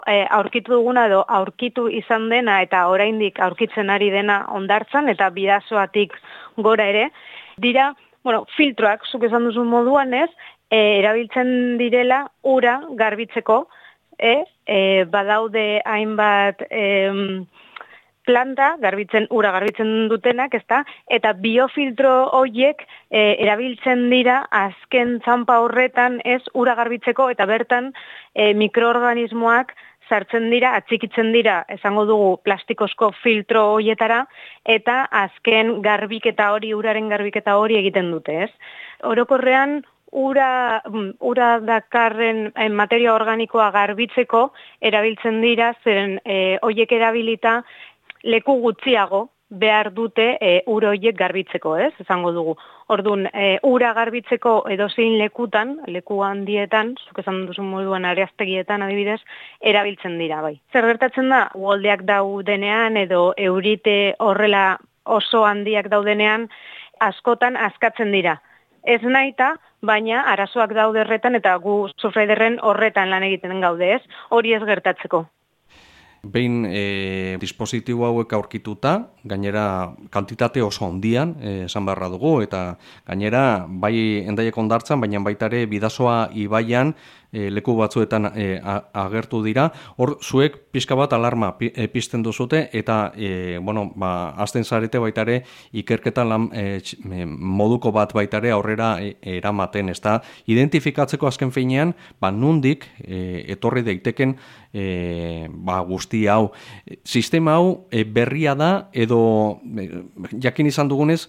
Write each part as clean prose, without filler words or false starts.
aurkitu duguna edo aurkitu izan dena eta oraindik aurkitzen ari dena hondartzan eta bidasoatik gora ere, dira, filtroak, zuk esan duzun moduan ez, erabiltzen direla ura garbitzeko, badaude hainbat planta, ura garbitzen dutenak, ezta? Eta biofiltro horiek erabiltzen dira azken txanpa horretan ez ura garbitzeko eta bertan mikroorganismoak sartzen dira, atxikitzen dira, esango dugu plastikozko filtro horietara, eta azken garbiketa hori, uraren garbiketa hori egiten dute, ez? Orokorrean, ura dakarren materia organikoa garbitzeko erabiltzen dira, zeren horiek erabilita leku gutxiago behar dute ur horiek garbitzeko, ez? Esango dugu. Orduan, ura garbitzeko edozein lekutan, leku handietan, zuk esan duzun moduan areaztegietan adibidez, erabiltzen dira, bai. Zer gertatzen da, uholdeak daudenean edo eurite horrela oso handiak daudenean, askotan askatzen dira. Ez nahita, baina arazoak daude horretan eta gu Surfriderren horretan lan egiten gaude, ez? Hori ez gertatzeko. Behin dispositibo hauek aurkituta, gainera kantitate oso handian esan beharra dugu, eta gainera bai Hendaiak hondartzan, baina baita ere Bidasoa ibaian leku batzuetan agertu dira. Hor zuek pixka bat alarma pizten duzute eta hasten zarete baita ere ikerketa lan moduko bat baita ere aurrera eramaten, ezta? Identifikatzeko azken finean, nondik etorri daiteken guzti hau. Sistema hau berria da edo jakin izan dugunez,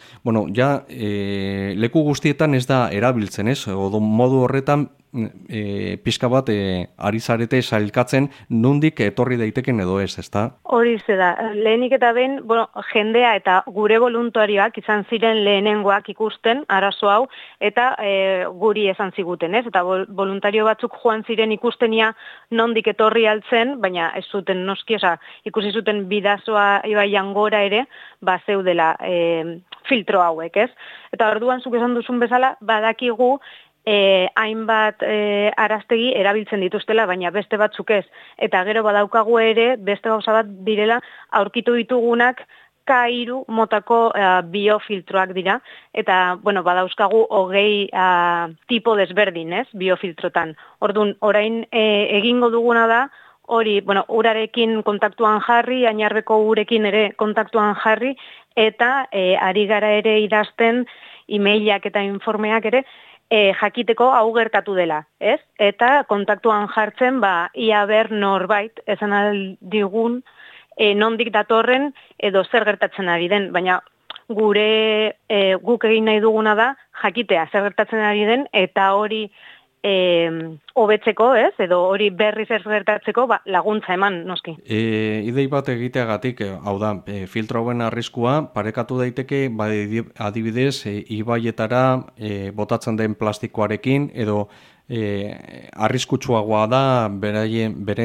leku guztietan ez da erabiltzen, ez? Odo modu horretan pixka bat ari zarete sailkatzen nondik etorri daiteken edo ez, ezta? Hori da. Lehenik eta behin, jendea eta gure voluntarioak izan ziren lehenengoak ikusten arazo hau eta guri esan ziguten, ez? Eta voluntario batzuk joan ziren ikustenia nondik etorri altzen, baina ez zuten noski, ikusi zuten Bidasoa ibaian gora ere, zeudela filtro hauek, ez? Eta orduan zuk esan duzun bezala, badakigu hainbat araztegi erabiltzen dituztela, baina beste batzuk ez. Eta gero badaukagu ere, beste gauza bat direla, aurkitu ditugunak K3 motako biofiltroak dira, eta badauzkagu 20 tipo desberdin, ez, biofiltrotan. Orduan, orain egingo duguna da, hori, urarekin kontaktuan jarri, ainarbeko urekin ere kontaktuan jarri, eta ari gara ere idazten emailak eta informeak ere, jakiteko hau gertatu dela, ez? Eta kontaktuan jartzen, ia ber norbait, esan aldigun, nondik datorren edo zer gertatzen ari den, baina guk egin nahi duguna da, jakitea zer gertatzen ari den, eta hori hobetzeko, ez? Edo hori berriz ez gertatzeko laguntza eman, noski. Idei bat egiteagatik, hau da, filtro hauen arriskua parekatu daiteke, adibidez, ibaietara botatzen den plastikoarekin, edo arriskutsuagoa da bere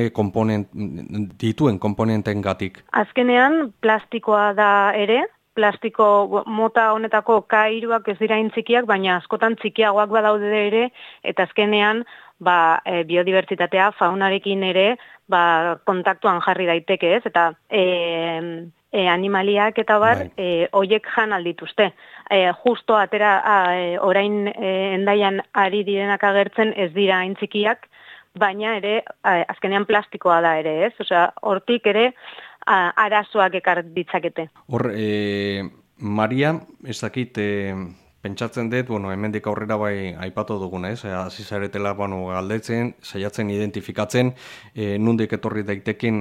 dituen komponentengatik. Azkenean, plastikoa da ere, plastiko mota honetako K3ak ez dira txikiak, baina askotan txikiagoak badaude ere, eta azkenean biodibertsitatea faunarekin ere kontaktuan jarri daiteke, ez? Eta animaliak eta hoiek jan aldituzte. Justo atera orain Hendaian ari direnak agertzen ez dira txikiak, baina ere azkenean plastikoa da ere, ez? Osea, hortik ere arazoak ekar ditzakete. Hor, Maria, ez dakit, pentsatzen dut, hemendik aurrera aipatu duguna, ez? Hasi zaretela galdetzen, saiatzen identifikatzen, nondik etorri daiteken,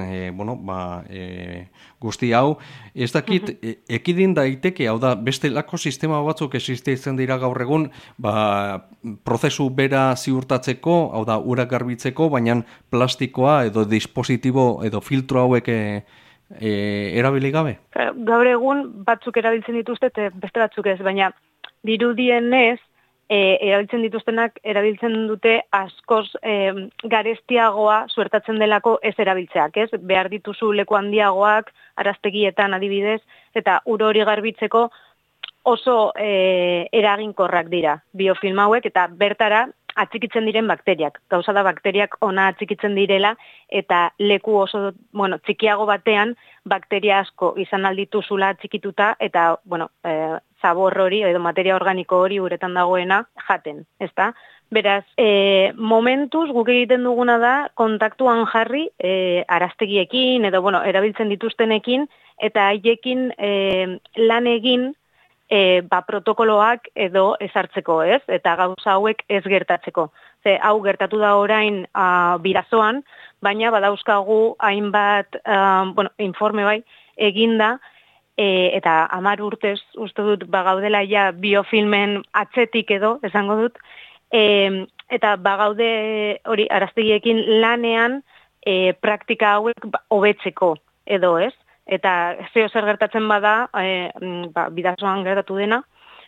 guzti hau. Ez dakit, ekidin daiteke, hau da, beste lako sistema batzuk existitzen dira gaur egun, prozesu bera ziurtatzeko, hau da, ura garbitzeko, baina plastikoa edo dispositibo edo filtro hauek erabili gabe? Gaur egun batzuk erabiltzen dituzte, beste batzuk ez, baina dirudienez, erabiltzen dituztenak erabiltzen dute askoz garestiagoa suertatzen delako ez erabiltzeak, ez? Behar dituzu leku handiagoak, araztegietan adibidez, eta ur hori garbitzeko oso eraginkorrak dira biofilm hauek, eta bertara atxikitzen diren bakteriak. Gauza da bakteriak ona atxikitzen direla eta leku oso, txikiago batean bakteria asko izan aldituzula atxikituta eta, zabor hori edo materia organiko hori uretan dagoena jaten, ezta? Beraz, momentuz guk egiten duguna da kontaktuan jarri araztegiekin edo, erabiltzen dituztenekin eta haiekin lan egin protokoloak edo ezartzeko, ez? Eta gauza hauek ez gertatzeko. Ze hau gertatu da orain Bidasoan, baina badauzkagu hainbat informe bai eginda eta 10 urtez uste dut gaudela ja biofilmen atzetik edo esango dut eta bagaude hori araztegiekin lanean praktika hauek hobetzeko edo, ez? Eta zer gertatzen bada, Bidasoan gertatu dena,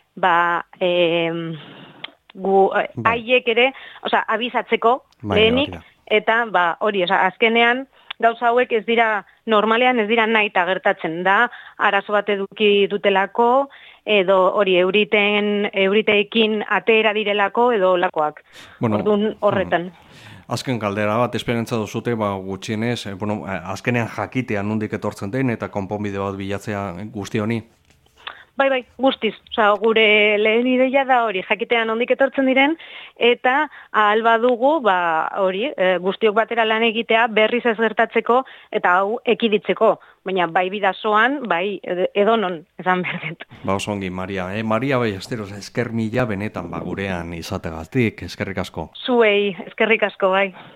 haiek ere, abizatzeko lehenik, eta hori, azkenean gauza hauek ez dira, normalean ez dira nahi eta gertatzen da, arazo bat eduki dutelako, edo hori euriteekin atera direlako, edo lakoak. Orduan horretan. Azken galdera bat, esperientza duzute, gutxienez, azkenean jakitea nondik etortzen den eta konponbide bat bilatzea guzti honi? Bai, guztiz. Gure lehen ideia da hori, jakitea nondik etortzen diren, eta ahal badugu, hori, guztiok batera lan egitea berriz ez gertatzeko eta hau ekiditzeko. Baina bai Bidasoan, bai edonon, esan berdet. Oso ongi, Maria. Maria Ballesteros, esker mila benetan gurean izategatik, eskerrik asko. Zuei, eskerrik asko, bai.